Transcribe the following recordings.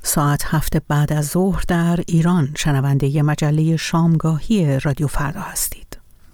ساعت 7 بعد از ظهر در ایران. شنونده مجله شامگاهی رادیو فردا هستید.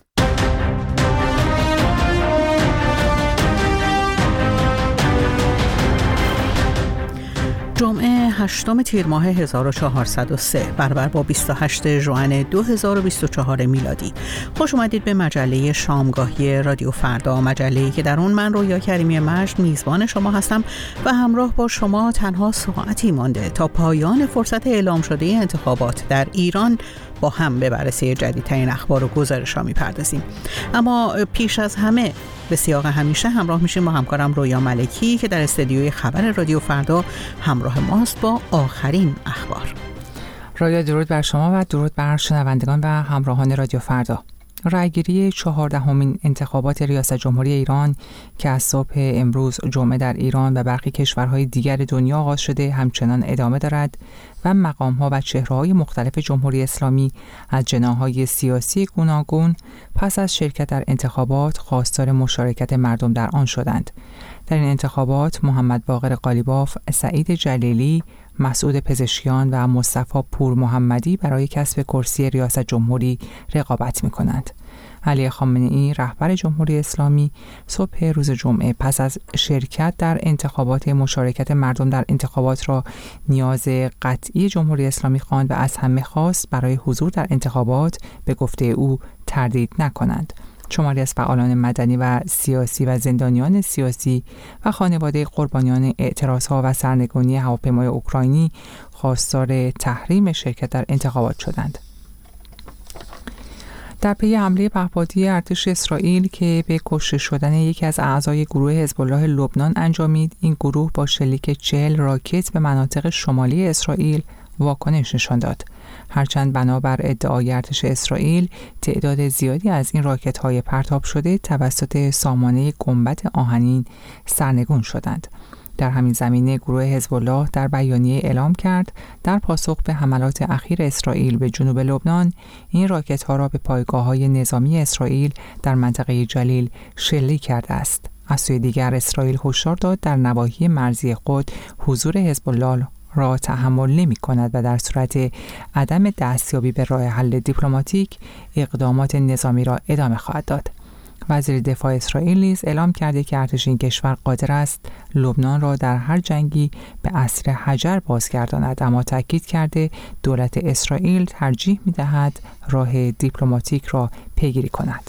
جمعه 8 تیر ماه 1403 برابر با 28 ژوئن 2024 میلادی. خوش اومدید به مجله شامگاهی رادیو فردا، مجله‌ای که در اون من رویا کریمی مجد میزبان شما هستم و همراه با شما تنها ساعتی مانده تا پایان فرصت اعلام شده انتخابات در ایران با هم به بررسی جدیدترین اخبار و گزارش‌ها می‌پردازیم. اما پیش از همه به سیاق همیشه همراه میشیم با همکارم رویا ملکی که در استودیوی خبر رادیو فردا همراه ماست با آخرین اخبار. رویا، درود بر شما و درود بر شنوندگان و همراهان رادیو فردا. رأیگیری 14مین انتخابات ریاست جمهوری ایران که از صبح امروز جمعه در ایران و برخی کشورهای دیگر دنیا آغاز شده همچنان ادامه دارد و مقام‌ها و چهره‌های مختلف جمهوری اسلامی از جناح‌های سیاسی گوناگون پس از شرکت در انتخابات خواستار مشارکت مردم در آن شدند. در این انتخابات محمد باقر قالیباف، سعید جلیلی، مسعود پزشکیان و مصطفی پور محمدی برای کسب کرسی ریاست جمهوری رقابت می‌کنند. علی خامنه‌ای رهبر جمهوری اسلامی صبح روز جمعه پس از شرکت در انتخابات مشارکت مردم در انتخابات را نیاز قطعی جمهوری اسلامی خواند و از همه خواست برای حضور در انتخابات به گفته او تردید نکنند. شماری از فعالان مدنی و سیاسی و زندانیان سیاسی و خانواده قربانیان اعتراضها و سرنگونی هواپیمای اوکراینی خواستار تحریم شرکت در انتخابات شدند. در پی حمله پهپادی ارتش اسرائیل که به کشته شدن یکی از اعضای گروه حزب الله لبنان انجامید، این گروه با شلیک 40 راکت به مناطق شمالی اسرائیل واکنش نشان داد. هرچند بنابر ادعای ارتش اسرائیل تعداد زیادی از این راکت‌های پرتاب شده توسط سامانه گنبد آهنین سرنگون شدند. در همین زمینه گروه حزب الله در بیانیه اعلام کرد در پاسخ به حملات اخیر اسرائیل به جنوب لبنان این راکت‌ها را به پایگاه‌های نظامی اسرائیل در منطقه جلیل شلیک کرده است. از سوی دیگر اسرائیل هشدار داد در نواحی مرزی خود حضور حزب الله را تحمل نمی کند و در صورت عدم دستیابی به راه حل دیپلماتیک اقدامات نظامی را ادامه خواهد داد. وزیر دفاع اسرائیل نیز اعلام کرده که ارتش این کشور قادر است لبنان را در هر جنگی به اسر حجر بازگرداند، اما تاکید کرده دولت اسرائیل ترجیح می دهد راه دیپلماتیک را پیگیری کند.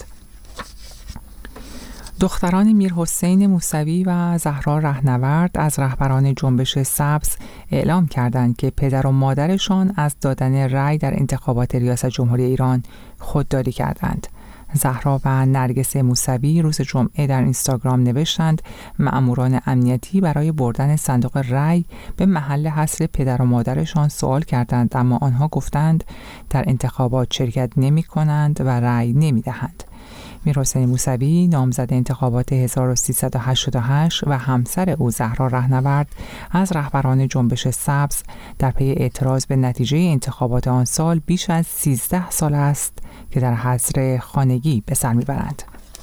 دختران میرحسین موسوی و زهرا رهنورد از رهبران جنبش سبز اعلام کردند که پدر و مادرشان از دادن رأی در انتخابات ریاست جمهوری ایران خودداری کردند. زهرا و نرگس موسوی روز جمعه در اینستاگرام نوشتند مأموران امنیتی برای بردن صندوق رأی به محل حصر پدر و مادرشان سوال کردند، اما آنها گفتند در انتخابات شرکت نمی کنند و رأی نمی دهند. میرحسین موسوی نامزد انتخابات 1388 و همسر او زهرا رهنورد از رهبران جنبش سبز در پی اعتراض به نتیجه انتخابات آن سال بیش از 13 سال است که در حظر خانگی به سر میبرند.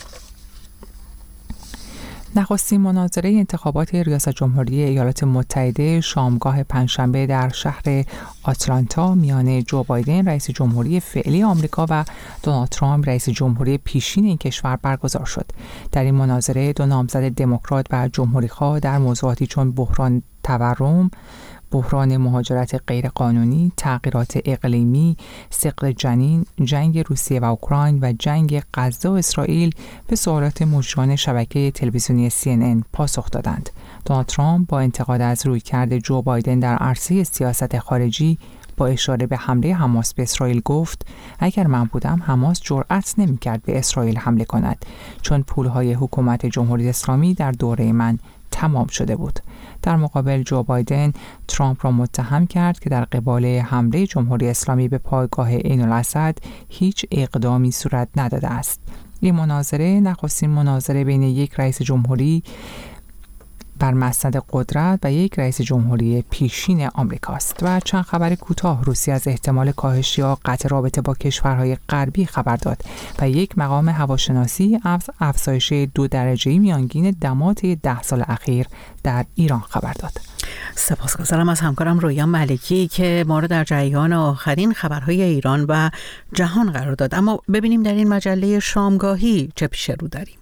نخستین مناظره انتخابات ریاست جمهوری ایالات متحده شامگاه پنجشنبه در شهر آتلانتا میان جو بایدن رئیس جمهوری فعلی آمریکا و دونالد ترامپ رئیس جمهوری پیشین این کشور برگزار شد. در این مناظره دو نامزد دموکرات و جمهوری‌خواه در موضوعاتی چون بحران تورم، بحران مهاجرت غیرقانونی، تغییرات اقلیمی، سقل جنین، جنگ روسیه و اوکراین و جنگ غزه و اسرائیل به سوالات مجریان شبکه تلویزیونی CNN پاسخ دادند. دونالد ترامپ با انتقاد از رویکرد جو بایدن در عرصه سیاست خارجی با اشاره به حمله حماس به اسرائیل گفت اگر من بودم حماس جرأت نمی‌کرد به اسرائیل حمله کند، چون پولهای حکومت جمهوری اسلامی در دوره من تمام شده بود. در مقابل جو بایدن ترامپ را متهم کرد که در قبال حمله جمهوری اسلامی به پایگاه عین الاسد هیچ اقدامی صورت نداده است. این مناظره نخستین مناظره بین یک رئیس جمهوری بر مسند قدرت و یک رئیس جمهوری پیشین آمریکاست. و چند خبر کوتاه: روسیه از احتمال کاهش یا قطع رابطه با کشورهای غربی خبر داد و یک مقام هواشناسی از افزایش 2 درجه‌ای میانگین دمات 10 سال اخیر در ایران خبر داد. سپاسگزارم از همکارم رویا ملکی که ما رو در جریان آخرین خبرهای ایران و جهان قرار داد. اما ببینیم در این مجله شامگاهی چه پیش رو داریم.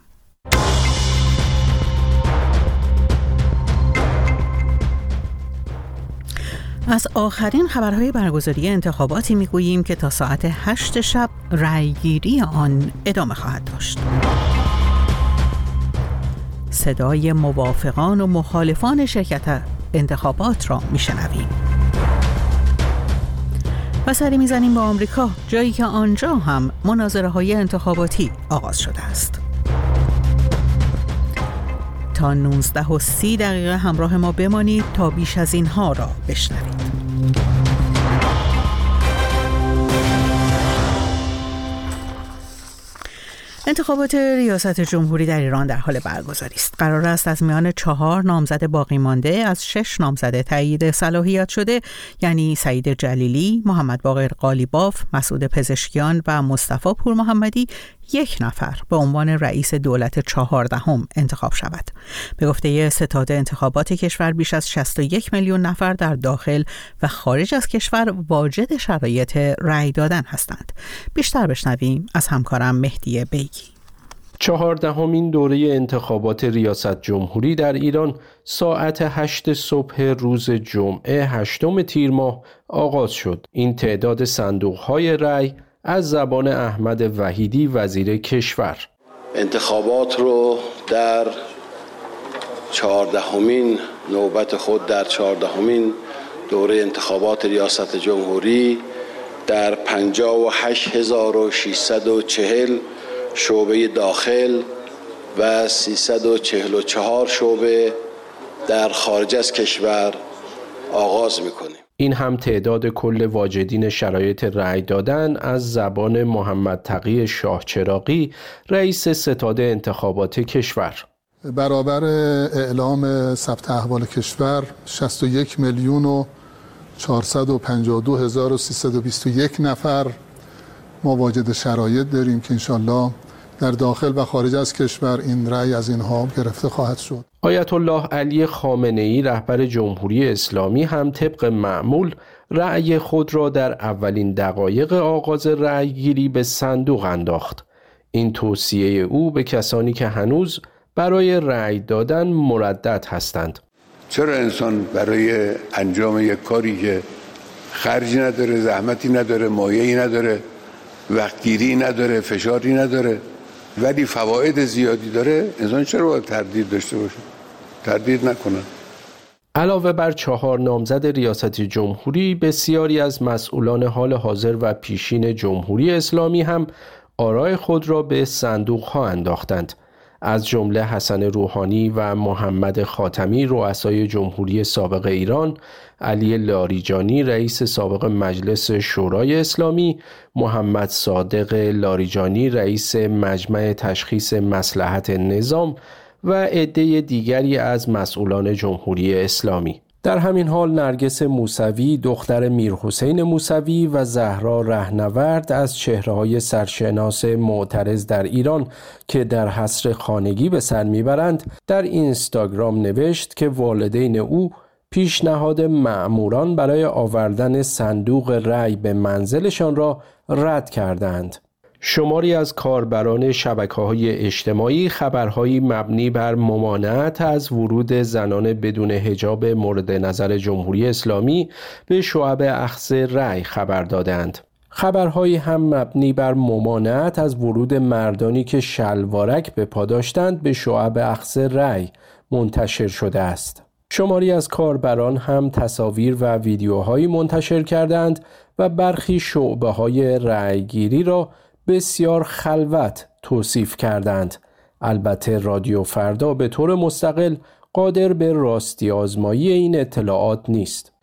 از آخرین خبرهای برگزاری انتخاباتی میگوییم که تا ساعت 8 شب رأیگیری آن ادامه خواهد داشت. صدای موافقان و مخالفان شرکت انتخابات را میشنویم. و سری میزنیم به آمریکا، جایی که آنجا هم مناظره‌های انتخاباتی آغاز شده است. تا 19:30 همراه ما بمانید تا بیش از اینها را بشنوید. انتخابات ریاست جمهوری در ایران در حال برگزاری است. قرار است از میان 4 نامزد باقی مانده از 6 نامزد تایید صلاحیت شده، یعنی سعید جلیلی، محمد باقر قالیباف، مسعود پزشکیان و مصطفی پورمحمدی، 1 نفر به عنوان رئیس دولت 14 انتخاب شود. به گفته ستاد انتخابات کشور، بیش از 61 میلیون نفر در داخل و خارج از کشور واجد شرایط رأی دادن هستند. بیشتر بشنویم از همکارم مهدی بیگی. 14مین دوره انتخابات ریاست جمهوری در ایران ساعت 8 صبح روز جمعه 8 تیر ماه آغاز شد. این تعداد صندوق‌های رأی از زبان احمد وحیدی وزیر کشور. انتخابات رو در 14مین نوبت خود در 14مین دوره انتخابات ریاست جمهوری در 58640 شعبه داخل و 344 شعبه در خارج از کشور آغاز می‌کنیم. این هم تعداد کل واجدین شرایط رأی دادن از زبان محمد تقی شاه چراغی، رئیس ستاد انتخابات کشور. برابر اعلام ثبت احوال کشور 61,452,321 نفر ما واجد شرایط داریم که انشالله در داخل و خارج از کشور این رأی از اینها گرفته خواهد شد. آیت الله علی خامنه‌ای رهبر جمهوری اسلامی هم طبق معمول رأی خود را در اولین دقایق آغاز رأیگیری به صندوق انداخت. این توصیه او به کسانی که هنوز برای رأی دادن مردد هستند. چرا انسان برای انجام یک کاری که خرجی نداره، زحمتی نداره، مایه‌ای نداره، وقتگیری نداره، فشاری نداره، ولی فواید زیادی داره، انسان چرا باید تردید داشته باشه؟ تردید نکنه. علاوه بر 4 نامزد ریاست جمهوری، بسیاری از مسئولان حال حاضر و پیشین جمهوری اسلامی هم آرای خود را به صندوق‌ها انداختند. از جمله حسن روحانی و محمد خاتمی رؤسای جمهوری سابق ایران، علی لاریجانی رئیس سابق مجلس شورای اسلامی، محمد صادق لاریجانی رئیس مجمع تشخیص مصلحت نظام و عده دیگری از مسئولان جمهوری اسلامی. در همین حال نرگس موسوی دختر میرحسین موسوی و زهرا رهنورد از چهره‌های سرشناس معترض در ایران که در حصر خانگی به سر میبرند، در اینستاگرام نوشت که والدین او پیشنهاد مأموران برای آوردن صندوق رأی به منزلشان را رد کردند. شماری از کاربران شبکه‌های اجتماعی خبرهایی مبنی بر ممانعت از ورود زنان بدون حجاب مورد نظر جمهوری اسلامی به شعب اخذ رأی خبر دادند. خبرهایی هم مبنی بر ممانعت از ورود مردانی که شلوارک به پا داشتند به شعب اخذ رأی منتشر شده است. شماری از کاربران هم تصاویر و ویدیوهایی منتشر کردند و برخی شعبه‌های رأیگیری را بسیار خلوت توصیف کردند. البته رادیو فردا به طور مستقل قادر به راستی آزمایی این اطلاعات نیست.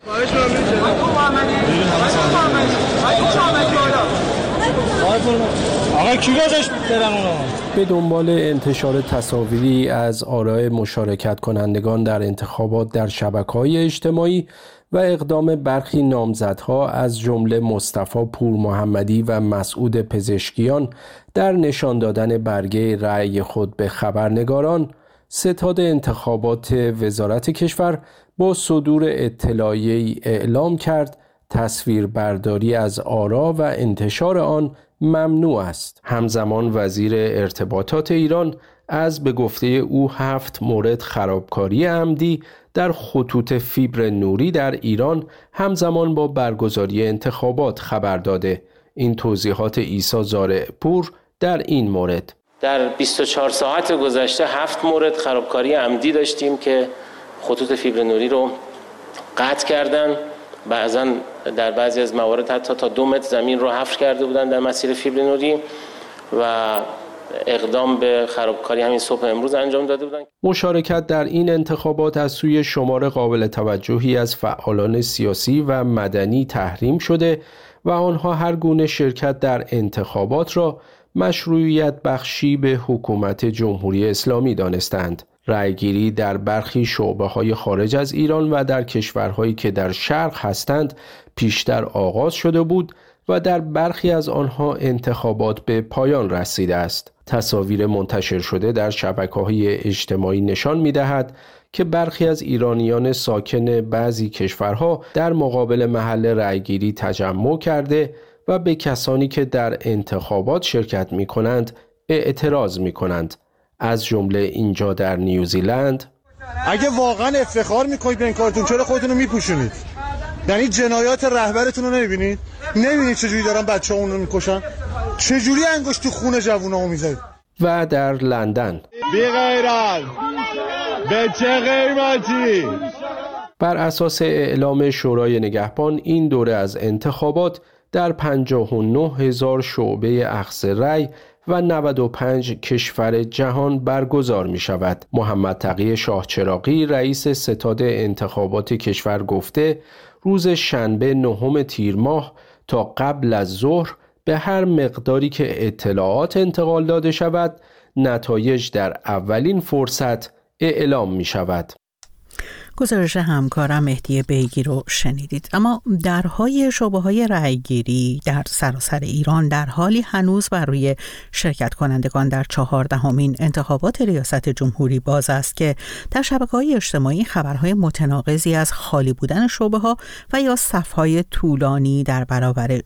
به دنبال انتشار تصاویری از آراء مشارکت کنندگان در انتخابات در شبکه‌های اجتماعی و اقدام برخی نامزدها از جمله مصطفی پورمحمدی و مسعود پزشکیان در نشان دادن برگه رأی خود به خبرنگاران، ستاد انتخابات وزارت کشور با صدور اطلاعیه‌ای اعلام کرد تصویربرداری از آرا و انتشار آن ممنوع است. همزمان وزیر ارتباطات ایران از به گفته او 7 مورد خرابکاری عمدی در خطوط فیبر نوری در ایران همزمان با برگزاری انتخابات خبر داده. این توضیحات عیسی زارع‌پور در این مورد: در 24 ساعت گذشته 7 مورد خرابکاری عمدی داشتیم که خطوط فیبر نوری رو قطع کردن. بعضا در بعضی از موارد حتی تا 2 متر زمین رو حفر کرده بودن در مسیر فیبر نوری و اقدام به خرابکاری همین صبح امروز انجام داده بودن. مشارکت در این انتخابات از سوی شمار قابل توجهی از فعالان سیاسی و مدنی تحریم شده و آنها هر گونه شرکت در انتخابات را مشروعیت بخشی به حکومت جمهوری اسلامی دانستند. رأیگیری در برخی شعبه‌های خارج از ایران و در کشورهایی که در شرق هستند پیشتر آغاز شده بود و در برخی از آنها انتخابات به پایان رسیده است. تصاویر منتشر شده در شبکه‌های اجتماعی نشان می‌دهد که برخی از ایرانیان ساکن بعضی کشورها در مقابل محل رأیگیری تجمع کرده و به کسانی که در انتخابات شرکت می‌کنند اعتراض می‌کنند. از جمله اینجا در نیوزیلند: اگه واقعا افتخار می‌کنید به این کارتون چرا خودتون رو میپوشونید؟ یعنی جنایات رهبرتون رو نمی‌بینید؟ نمی‌بینید چجوری دارن بچه‌هامون رو میکشن؟ چجوری انگشت تو خون جوونامو می‌ذارید؟ و در لندن: بی غیرت به چه قیمتی؟ بر اساس اعلام شورای نگهبان این دوره از انتخابات در 59,000 شعبه اخذ رأی و 95 کشور جهان برگزار می شود. محمد تقی شاه چراغی رئیس ستاد انتخابات کشور گفته روز شنبه 9 تیر ماه تا قبل از ظهر به هر مقداری که اطلاعات انتقال داده شود نتایج در اولین فرصت اعلام می شود. گزارش همکارم مهدی بیگی رو شنیدید. اما درهای شعبه‌های رأیگیری در سراسر ایران در حالی هنوز بر روی شرکت کنندگان در 14مین انتخابات ریاست جمهوری باز است که در شبکه‌های اجتماعی خبرهای متناقضی از خالی بودن شعبه‌ها و یا صف‌های طولانی در برابر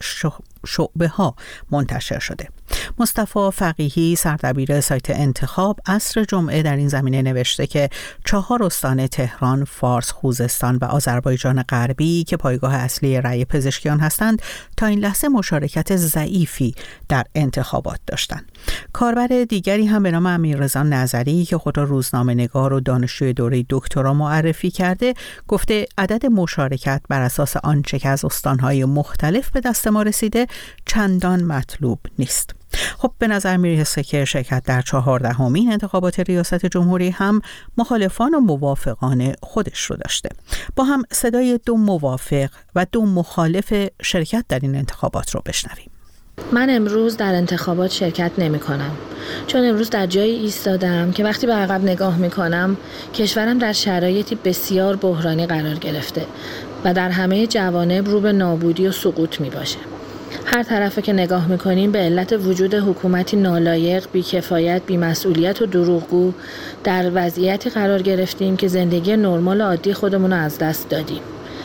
شعبه‌ها منتشر شده. مصطفی فقیهی سردبیر سایت انتخاب عصر جمعه در این زمینه نوشته که 4 استان تهران، فارس، خوزستان و آذربایجان غربی که پایگاه اصلی رأی پزشکیان هستند تا این لحظه مشارکت ضعیفی در انتخابات داشتند. کاربر دیگری هم به نام امیررضا نظری که خود را روزنامه‌نگار و دانشجوی دوره دکترا معرفی کرده گفته عدد مشارکت بر اساس آنچه که از استان‌های مختلف به دست ما رسیده چندان مطلوب نیست. خب به نظر میرسه که شرکت در 14مین انتخابات ریاست جمهوری هم مخالفان و موافقان خودش رو داشته. با هم صدای 2 موافق و 2 مخالف شرکت در این انتخابات رو بشنویم. من امروز در انتخابات شرکت نمی کنم چون امروز در جایی ایستادم که وقتی به عقب نگاه می کنم کشورم در شرایطی بسیار بحرانی قرار گرفته و در همه جوانب رو به نابودی و سقوط می باشه. هر طرفه که نگاه میکنیم به علت وجود حکومتی نالایق، بیکفایت، بیمسئولیت و دروغگو در وضعیتی قرار گرفتیم که زندگی نرمال و عادی خودمون رو از دست دادیم.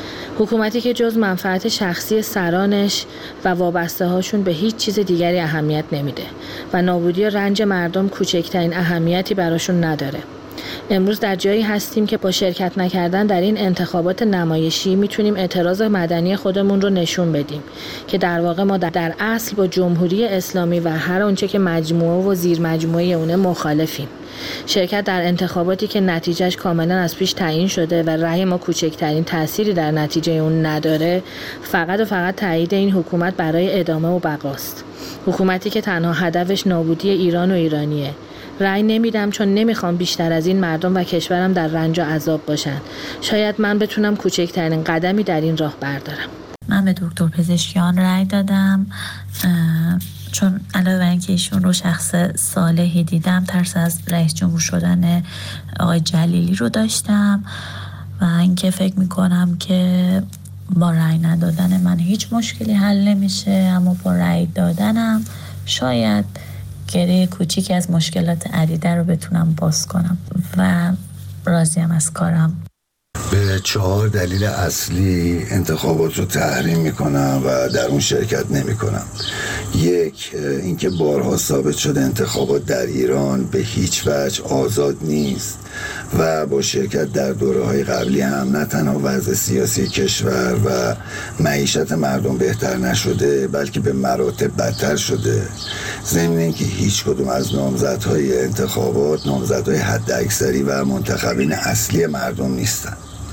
حکومتی که جز منفعت شخصی سرانش و وابسته هاشون به هیچ چیز دیگری اهمیت نمیده و نابودی و رنج مردم کوچکترین اهمیتی براشون نداره. امروز در جایی هستیم که با شرکت نکردن در این انتخابات نمایشی میتونیم اعتراض مدنی خودمون رو نشون بدیم که در واقع ما در اصل با جمهوری اسلامی و هر آنچه که مجموعه و زیر مجموعه اونه مخالفیم. شرکت در انتخاباتی که نتیجهش کاملا از پیش تعیین شده و رأی ما کوچکترین تأثیری در نتیجه اون نداره فقط و فقط تایید این حکومت برای ادامه و بقاست. حکومتی که تنها هدفش نابودی ایران و ایرانیه. رأی نمیدم چون نمیخوام بیشتر از این مردم و کشورم در رنج و عذاب باشن. شاید من بتونم کوچکترین قدمی در این راه بردارم. من به دکتر پزشکیان رأی دادم چون علاوه بر اینکه ایشون رو شخص صالحی دیدم ترس از رئیس جمهور شدن آقای جلیلی رو داشتم و اینکه فکر میکنم که با رأی ندادن من هیچ مشکلی حل نمیشه، اما با رأی دادنم شاید گره کوچیکی از مشکلات عدیده رو بتونم باز کنم و راضیم از کارم. به 4 دلیل اصلی انتخابات رو تحریم میکنم و در اون شرکت نمیکنم. 1 اینکه بارها ثابت شده انتخابات در ایران به هیچ وجه آزاد نیست و با شرکت در دوره‌های قبلی هم نه تنها وضع سیاسی کشور و معیشت مردم بهتر نشده بلکه به مراتب بدتر شده. ضمن اینکه هیچ کدوم از نامزدهای انتخابات نامزدهای حداکثری و منتخبین اصلی مردم نیستن.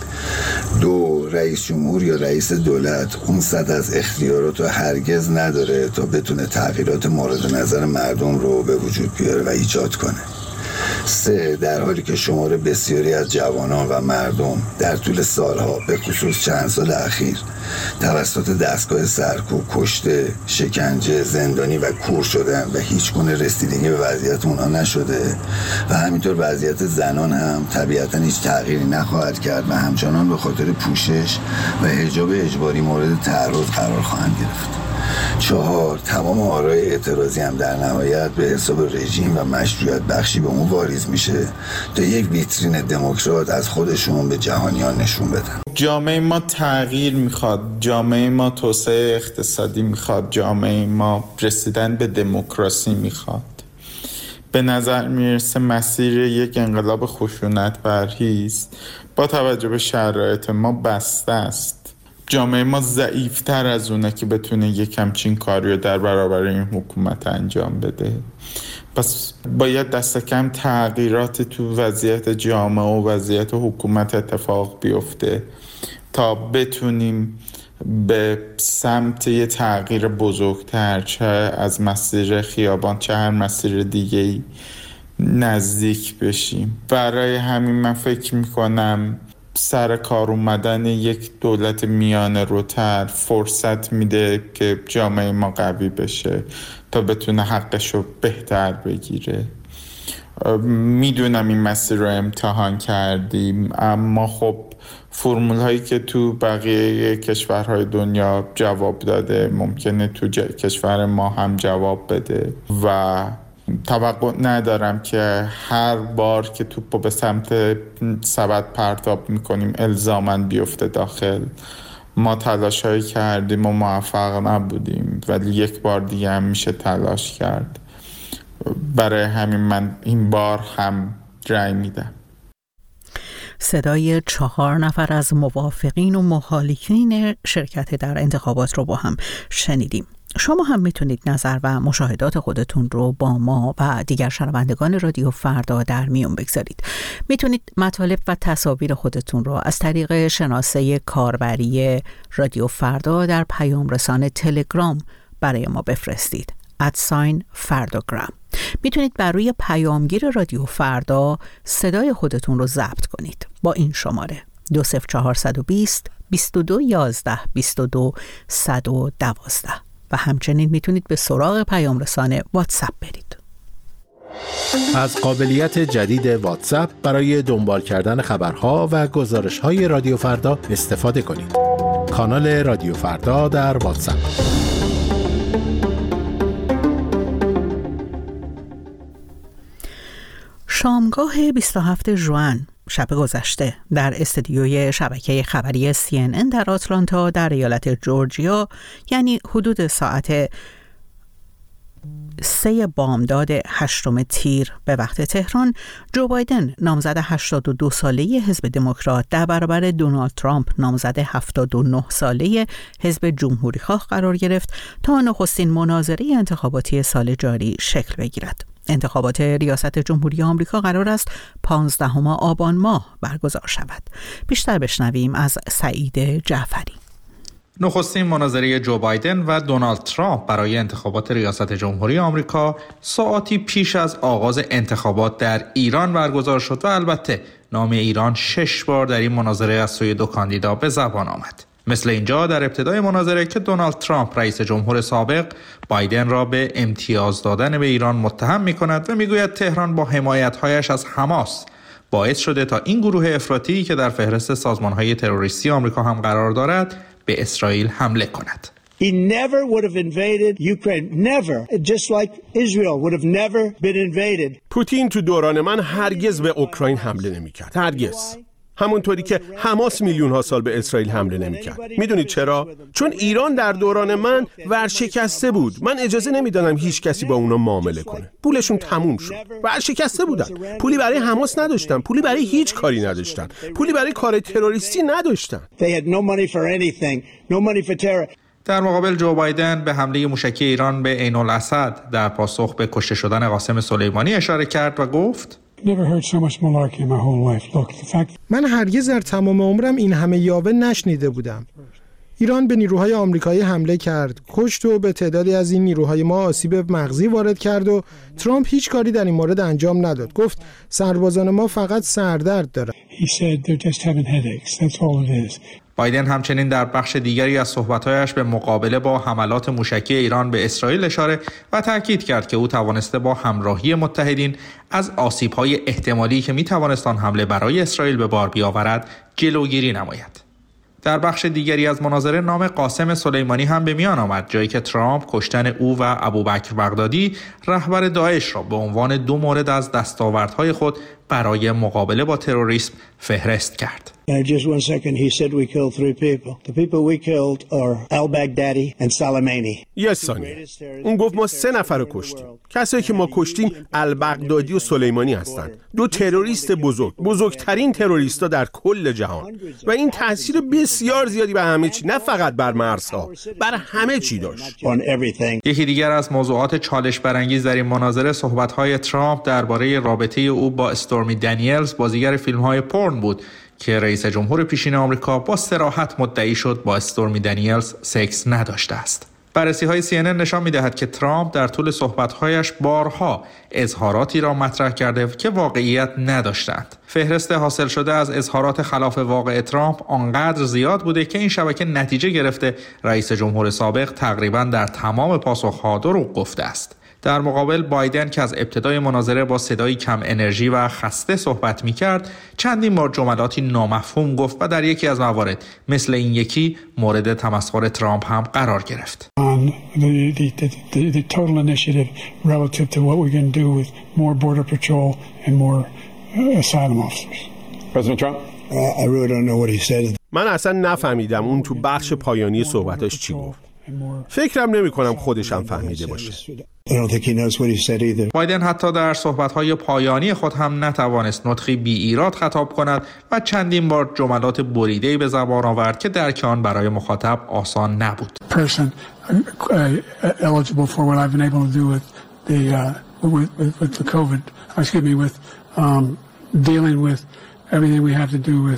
2 رئیس جمهور یا رئیس دولت اون سطح از اختیارات رو هرگز نداره تا بتونه تغییرات مورد نظر مردم رو به وجود بیاره و ایجاد کنه. 3 در حالی که شمار بسیاری از جوانان و مردم در طول سالها به خصوص چند سال اخیر توسط دستگاه سرکوب کشته، شکنجه، زندانی و کور شدن و هیچ گونه رسیدگی به وضعیت اونها نشده و همینطور وضعیت زنان هم طبیعتاً هیچ تغییری نخواهد کرد و همچنان به خاطر پوشش و حجاب اجباری مورد تعرض قرار خواهند گرفت. 4 تمام آرای اعتراضی هم در نهایت به حساب رژیم و مشروعیت بخشی به اون واریز میشه تا یک ویترین دموکرات از خودشون به جهانیان نشون بدن. جامعه ما تغییر میخواد، جامعه ما توسعه اقتصادی میخواد، جامعه ما رسیدن به دموکراسی میخواد. به نظر میرسه مسیر یک انقلاب خشونت پرهیز با توجه به شرایط ما بسته است. جامعه ما ضعیفتر از اونه که بتونه یک همچین کاری رو در برابر این حکومت انجام بده. پس باید دست کم تغییرات تو وضعیت جامعه و وضعیت حکومت اتفاق بیفته تا بتونیم به سمت یه تغییر بزرگتر، چه از مسیر خیابان چه هر مسیر دیگه‌ای، نزدیک بشیم. برای همین من فکر میکنم سر کار اومدن یک دولت میانه روتر فرصت میده که جامعه ما قوی بشه تا بتونه حقشو بهتر بگیره. میدونم این مسیر رو امتحان کردیم، اما خب فرمول هایی که تو بقیه کشورهای دنیا جواب داده ممکنه تو کشور ما هم جواب بده و توقع ندارم که هر بار که توپو به سمت سبد پرتاب میکنیم الزاماً بیفته داخل. ما تلاش هایی کردیم و موفق نبودیم ولی یک بار دیگه هم میشه تلاش کرد. برای همین من این بار هم رأی میدم. صدای 4 نفر از موافقین و مخالفین شرکت در انتخابات رو با هم شنیدیم. شما هم میتونید نظر و مشاهدات خودتون رو با ما و دیگر شنوندگان رادیو فردا در میون بگذارید. میتونید مطالب و تصاویر خودتون رو از طریق شناسه کاربری رادیو فردا در پیام رسان تلگرام برای ما بفرستید. @فرداگرام. میتونید بر روی پیامگیر رادیو فردا صدای خودتون رو ضبط کنید با این شماره 20420 22 11 22 112 و همچنین میتونید به سراغ پیام رسان واتساپ برید. از قابلیت جدید واتساپ برای دنبال کردن خبرها و گزارش‌های رادیو فردا استفاده کنید. کانال رادیو فردا در واتساپ. شامگاه 27 ژوئن شب گذشته در استدیوی شبکه خبری CNN در آتلانتا در ایالت جورجیا، یعنی حدود ساعت 3 بامداد 8 تیر به وقت تهران، جو بایدن نامزد 82 ساله حزب دموکرات در برابر دونالد ترامپ نامزد 79 ساله حزب جمهوریخواه قرار گرفت تا نخستین مناظره انتخاباتی سال جاری شکل بگیرد. انتخابات ریاست جمهوری آمریکا قرار است 15 آبان ماه برگزار شود. بیشتر بشنویم از سعید جعفری. نخستین مناظره جو بایدن و دونالد ترامپ برای انتخابات ریاست جمهوری آمریکا ساعاتی پیش از آغاز انتخابات در ایران برگزار شد و البته نام ایران 6 بار در این مناظره از سوی 2 کاندیدا به زبان آمد. مثل اینجا در ابتدای مناظره که دونالد ترامپ رئیس جمهور سابق بایدن را به امتیاز دادن به ایران متهم می‌کند و می‌گوید تهران با حمایت‌هایش از حماس باعث شده تا این گروه افراطی که در فهرست سازمان‌های تروریستی آمریکا هم قرار دارد به اسرائیل حمله کند. He never would have invaded Ukraine. Never. Just like Israel would have never been invaded. پوتین تو دوران من هرگز به اوکراین حمله نمی‌کرد. هرگز. همونطوری که حماس میلیون ها سال به اسرائیل حمله نمی‌کرد. میدونید چرا؟ چون ایران در دوران من ورشکسته بود. من اجازه نمیدادم هیچ کسی با اونا معامله کنه. پولشون تموم شد. ورشکسته بودن. پولی برای حماس نداشتن، پولی برای هیچ کاری نداشتن، پولی برای کار تروریستی نداشتن. در مقابل جو بایدن به حمله موشکی ایران به عین الاسد در پاسخ به کشته شدن قاسم سلیمانی اشاره کرد و گفت من هرگز در تمام عمرم این همه یاوه نشنیده بودم. ایران به نیروهای آمریکایی حمله کرد، کشت و به تعدادی از این نیروهای ما آسیب مغزی وارد کرد و ترامپ هیچ کاری در این مورد انجام نداد. گفت سربازان ما فقط سردرد دارند. بایدن همچنین در بخش دیگری از صحبت‌هایش به مقابله با حملات موشکی ایران به اسرائیل اشاره و تأکید کرد که او توانسته با همراهی متحدین از آسیب‌های احتمالی که می‌توانست آن حمله برای اسرائیل به بار بیاورد جلوگیری نماید. در بخش دیگری از مناظره نام قاسم سلیمانی هم به میان آمد، جایی که ترامپ کشتن او و ابوبکر بغدادی رهبر داعش را به عنوان 2 مورد از دستاوردهای خود برای مقابله با تروریسم فهرست کرد. Just 1 second, he said we killed 3 people. The people we killed are al-Baghdadi and Soleimani. اون گفت ما 3 نفر رو کشتیم. کسایی که ما کشتیم البغدادی و سلیمانی هستند. 2 تروریست بزرگترین تروریستا در کل جهان و این تاثیر بسیار زیادی به همه چی، نه فقط بر مرزها، بر همه چی داشت. یکی دیگر از موضوعات چالش برانگیز در این مناظره صحبت‌های ترامپ درباره رابطه او با استورمی دنیلز، بازیگر فیلم‌های پورن بود که رئیس جمهور پیشین آمریکا با صراحت مدعی شد با استورمی دنیلز سکس نداشته است. بررسی‌های CNN نشان می‌دهد که ترامپ در طول صحبت‌هایش بارها اظهاراتی را مطرح کرده که واقعیت نداشتند. فهرست حاصل شده از اظهارات خلاف واقع ترامپ آنقدر زیاد بوده که این شبکه نتیجه گرفته رئیس جمهور سابق تقریباً در تمام پاسخ‌ها دروغ گفته است. در مقابل بایدن که از ابتدای مناظره با صدایی کم انرژی و خسته صحبت می‌کرد، چندین بار جملاتی نامفهوم گفت و در یکی از موارد مثل این یکی مورد تمسخر ترامپ هم قرار گرفت. The total initiative relative to what we're going to do with more border patrol and more asylum officers. President Trump? I really don't know what he said. من اصلا نفهمیدم اون تو بخش پایانی صحبتاش چی گفت. فکرم نمی کنم خودشم فهمیده باشه. بایدن حتی در صحبت‌های پایانی خود هم نتوانست نطقی بی ایراد خطاب کند و چندین بار جملات بریده‌ای به زبان آورد که درک آن برای مخاطب آسان نبود. Eligible for what I've been able to do with the COVID, with dealing with everything we have to do with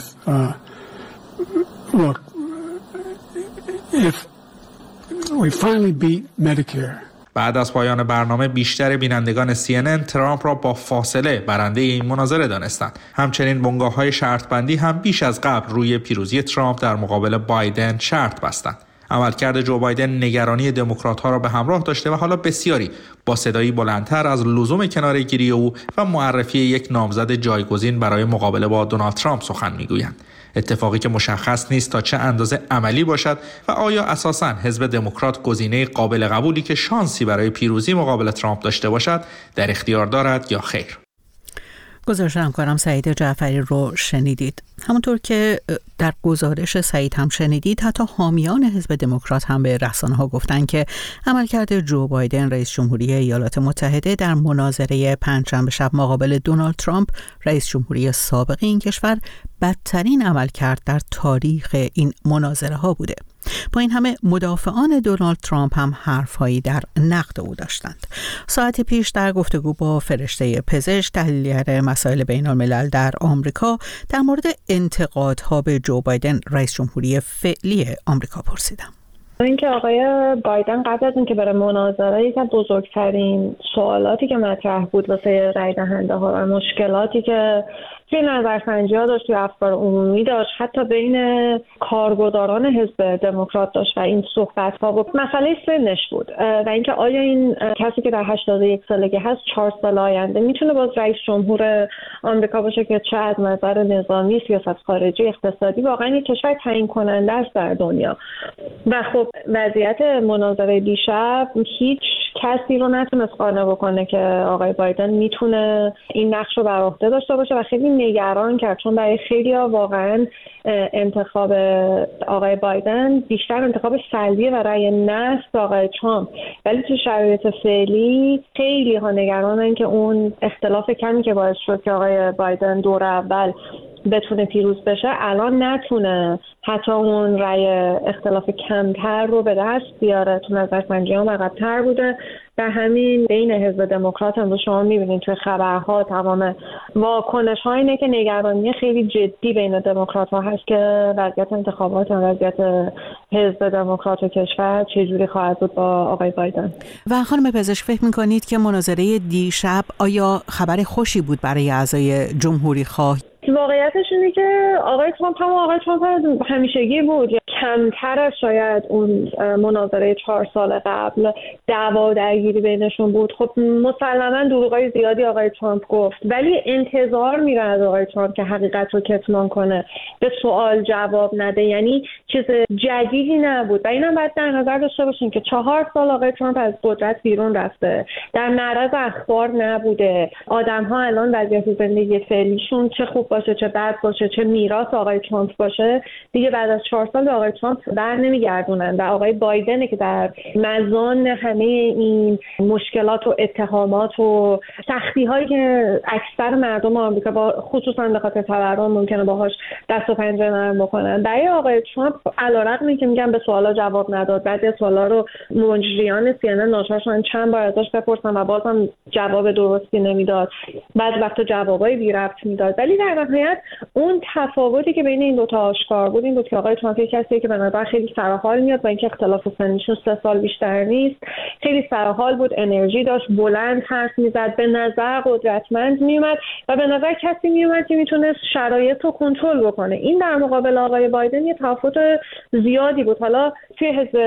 look, if we finally beat Medicare. بعد از پایان برنامه بیشتر بینندگان CNN ترامپ را با فاصله برنده این مناظره دانستند. همچنین بنگاه‌های شرط بندی هم بیش از قبل روی پیروزی ترامپ در مقابل بایدن شرط بستند. عملکرد جو بایدن نگرانی دموکرات‌ها را به همراه داشته و حالا بسیاری با صدایی بلندتر از لزوم کناره‌گیری او و معرفی یک نامزد جایگزین برای مقابله با دونالد ترامپ سخن می‌گویند. اتفاقی که مشخص نیست تا چه اندازه عملی باشد و آیا اساساً حزب دموکرات گزینه قابل قبولی که شانسی برای پیروزی مقابل ترامپ داشته باشد در اختیار دارد یا خیر. گزارش همکارم سعید جعفری رو شنیدید. همونطور که در گزارش سعید هم شنیدید، حتی حامیان حزب دموکرات هم به رسانه‌ها گفتن که عملکرد جو بایدن رئیس جمهوری ایالات متحده در مناظره پنجشنبه شب مقابل دونالد ترامپ رئیس جمهوری سابق این کشور بدترین عملکرد در تاریخ این مناظره ها بوده. با این همه مدافعان دونالد ترامپ هم حرفهایی در نقد او داشتند. ساعتی پیش در گفتگو با فرشته پزشک، تحلیلگر مسائل بین الملل در آمریکا، در مورد انتقادها به جو بایدن رئیس جمهوری فعلی آمریکا پرسیدم. اینکه آقای بایدن قبل از اینکه بره مناظره، یکی از بزرگترین سوالاتی که مطرح بود واسه رای دهنده ها و مشکلاتی که توی نظرسنجی‌ها داشت، توی افکار عمومی داشت، حتی بین کارگزاران حزب دموکرات داشت و این صحبت‌ها بود، مسئله سنش بود و اینکه آیا این کسی که در 81 سالگی هست 4 سال آینده میتونه باز رئیس جمهور آمریکا باشه که چه از نظر نظامی، سیاست خارجی، اقتصادی واقعا این کشور تعیین کننده است در دنیا. و خب وضعیت مناظره دیشب هیچ کسی رو نتونست قانع بکنه که آقای بایدن میتونه این نقش رو بر عهده داشته باشه و خیلی نگران کرد، چون برای خیلی‌ها واقعا انتخاب آقای بایدن بیشتر انتخاب سلبی و رأی نه آقای ترامپ، ولی تو شرایط فعلی خیلی ها نگرانن که اون اختلاف کمی که باعث شد که آقای بایدن دور اول بتونه پیروز بشه الان نتونه حتی اون رأی اختلاف کمتر رو به دست بیاره. تو نظرسنجی‌ها عقب‌تر بوده. در همین بین حزب دموکرات امروز شما می‌بینید توی خبرها تمام واکنش‌ها اینه که نگرانی خیلی جدی بین دموکرات‌ها هست که وضعیت انتخابات و وضعیت حزب دموکرات و کشور چجوری خواهد بود با آقای بایدن. و خانم پزشک فکر می‌کنید که مناظره دیشب آیا خبر خوشی بود برای اعضای جمهوری‌خواه؟ واقعیتش اینه که آقای ترامپ همیشگی بود، کمتر از شاید اون مناظره 4 سال قبل دعوا درگیری بینشون بود. خب مسلماً دروغای زیادی آقای ترامپ گفت، ولی انتظار میره از آقای ترامپ که حقیقت رو کتمان کنه، به سوال جواب نده، یعنی چیز جدیدی نبود. و اینم باید در نظر داشته باشیم که 4 سال آقای ترامپ از قدرت بیرون رفته، در معرض اخبار نبوده. آدم‌ها الان وضعیت زندگی فعلیشون چه خوب باشه چه بد باشه، چه میراث آقای ترامپ باشه، دیگه بعد از 4 سال به آقای ترامپ بر نمیگردونن و آقای بایدنه که در مزان همه این مشکلات و اتهامات و سختی هایی که اکثر مردم آمریکا با خصوصا به خاطر تورم ممکنه باهاش دست و پنجه نرم بکنن. برای آقای ترامپ علیرغم اینکه میگن به سوالا جواب نداد، بعضی از سوالا رو مجریان CNN ناچار شدن چند بار ازش بپرسن و بازم جواب درستی نمیداد، بعضی وقتا جوابای بی ربط میداد، ولی در نهایت اون تفاوتی که بین این دو تا آشکار بود این بود که آقای ترامپ کسی که به نظر خیلی سرحال میاد و اینکه اختلاف سنیشون 3 سال بیشتر نیست، خیلی سرحال بود، انرژی داشت، بلند حرف میزد، به نظر قدرتمند میومد و به نظر کسی میومد که میتونست شرایط رو کنترل بکنه. این در مقابل آقای بایدن یه تفاوت زیادی بود. حالا توی حزب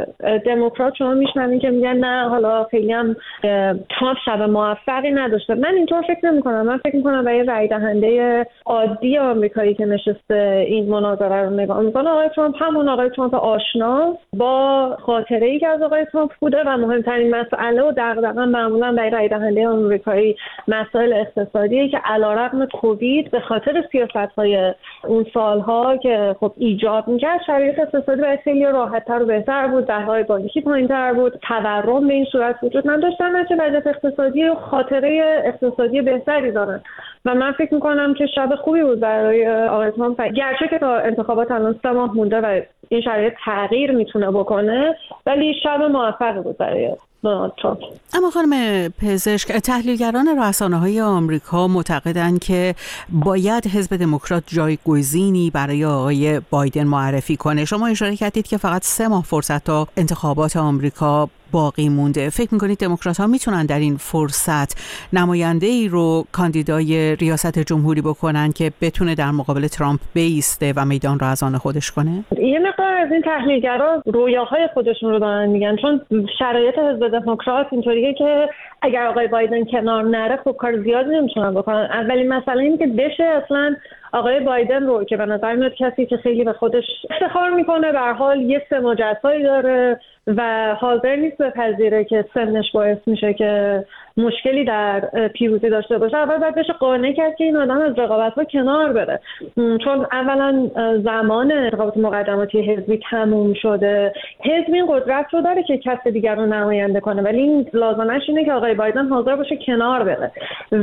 دموکرات شما میشنوین که میگن نه حالا خیلی هم ترامپ شب موفقی نداشته. من اینطور فکر نمی‌کنم. من فکر می‌کنم برای رای دهنده عادی آمریکایی که نشسته این مناظره رو نگاه میکنه، آقای ترامپ همون آقای ترامپ آشنا با خاطره‌ای که از آقای ترامپ بوده و مهمترین مسئله و دغدغه معمولا برای رای دهنده آمریکایی مسائل اقتصادیه که علیرغم کووید به خاطر سیاست‌های اون سالها که خب ایجاد می‌کرد شرایط اقتصادی برای خیلی راحت‌تر و بهتر بود، درهای بانکی پایین‌تر بود، تورم به این صورت وجود نداشتن، چه وضعیت اقتصادی و خاطره اقتصادی بهتری دارن و من فکر می‌کنم که شب خوبی بود برای آقای ترامپ، گرچه که تا انتخابات الان 3 ماه مونده و این شرایط تغییر میتونه بکنه، ولی شب موفقی بود برای دونالد ترامپ. اما خانم پزشک، تحلیلگران رسانه‌های آمریکا معتقدند که باید حزب دموکرات جایگزینی برای آقای بایدن معرفی کنه. شما اشاره کردید که فقط 3 ماه فرصت تا انتخابات آمریکا باقی مونده. فکر می‌کنید دموکرات‌ها میتونن در این فرصت نماینده‌ای رو کاندیدای ریاست جمهوری بکنن که بتونه در مقابل ترامپ بایسته و میدان رو از آن خودش کنه؟ یه مقدار از این تحلیلگرا رویاهای خودشون رو دارن میگن، چون شرایط حزب دموکرات اینطوریه که اگر آقای بایدن کنار نره خب کار زیادی نمیتونن بکنن. اولین مسئله اینه که بشه اصلا آقای بایدن رو که به نظر میاد کسی که خیلی به خودش افتخار میکنه، به هر حال یه سمت جزایی داره و حاضر نیست بپذیره که سنش باعث میشه که مشکلی در پیروزی داشته باشه، اول باید بشه قانع کرد که این آدم از رقابت‌ها کنار بره، چون اولا زمان انتخابات مقدماتی حزبی تموم شده، حزب این قدرت رو داره که کس دیگر رو نماینده کنه، ولی این لازمش اینه که آقای بایدن حاضر باشه کنار بره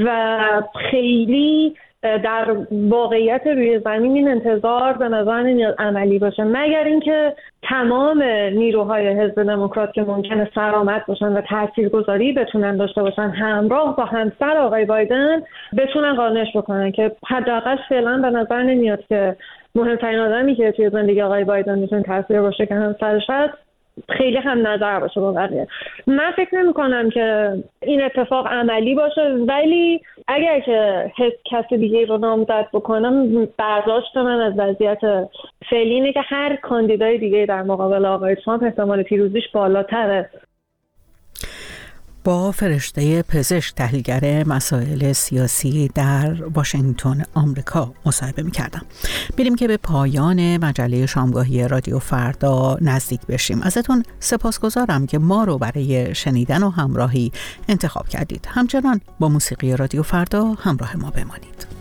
و خیلی در واقعیت روی زمین این انتظار به نظر نمیاد عملی باشه، مگر اینکه تمام نیروهای حزب دموکرات که ممکنه سرآمد باشن و تاثیرگذاری بتونن داشته باشن همراه با همسر آقای بایدن بتونن قانعش بکنن که حداقل فعلا به نظر نمیاد که مهمترین آدمی که توی زندگی آقای بایدن میتونه تاثیر باشه که همسرش هست خیلی هم نظر باشه با بقیه. من فکر نمی کنم که این اتفاق عملی باشه، ولی اگر که کسی دیگه رو نامزد بکنم، برداشت من از وضعیت فعلی اینه که هر کاندیدای دیگه در مقابل آقای ترامپ احتمال پیروزیش بالاتره. با فرشته پزشک تحلیلگر مسائل سیاسی در واشنگتن آمریکا مصاحبه می‌کردم. بریم که به پایان مجله شامگاهی رادیو فردا نزدیک بشیم. ازتون سپاسگزارم که ما رو برای شنیدن و همراهی انتخاب کردید. همچنان با موسیقی رادیو فردا همراه ما بمانید.